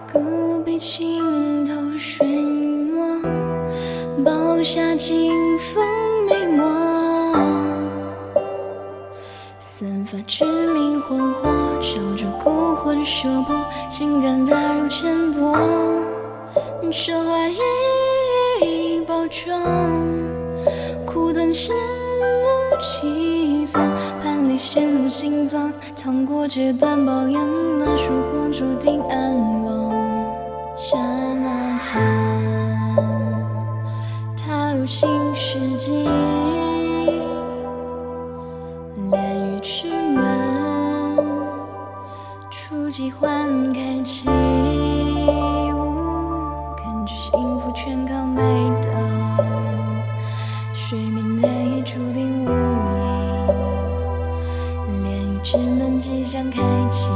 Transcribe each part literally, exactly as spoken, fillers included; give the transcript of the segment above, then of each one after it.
隔壁青头水墨，包下金风眉墨，散发致命魂火，照着孤魂摄魄，情感踏入浅薄，这花衣包装，苦等前路几层，盘里陷入心脏，趟过阶段保养，那曙光注定安忘。刹那间，踏入新世纪，炼狱之门，触及幻开启，感觉幸福全靠买到，睡眠内也注定无影，炼狱之门即将开启。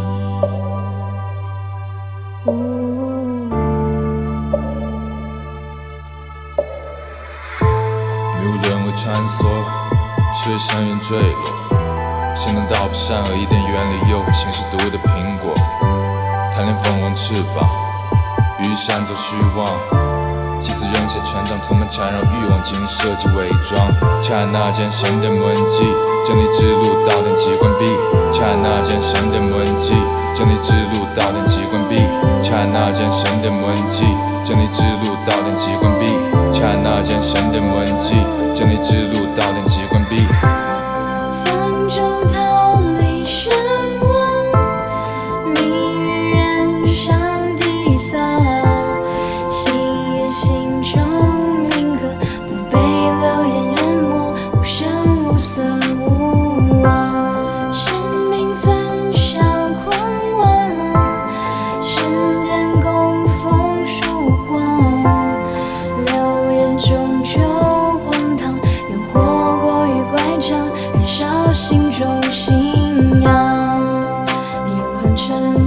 迷雾轮回穿梭，是深渊坠落。谁能道不善恶，一点原理诱惑行尸毒的苹果？贪恋凤凰翅膀，羽扇走虚妄。祭祀扔下权杖，涂满缠绕欲望，进入设计伪装。刹那间，神殿文迹，真理之路导电机关闭。刹那间，神殿文迹，真理之路导电机关闭。刹那间，神殿文迹，真理之路导电机关闭。刹那间，神殿文迹，真理之路导电机关闭。 泛舟逃离漩涡，命运染上底色，细叶心中铭刻，不被流言淹没，无声无色无望。生命焚烧狂妄，神殿供奉曙光，流言终究荒唐，诱惑过于乖张，燃烧心中信仰，永恒沉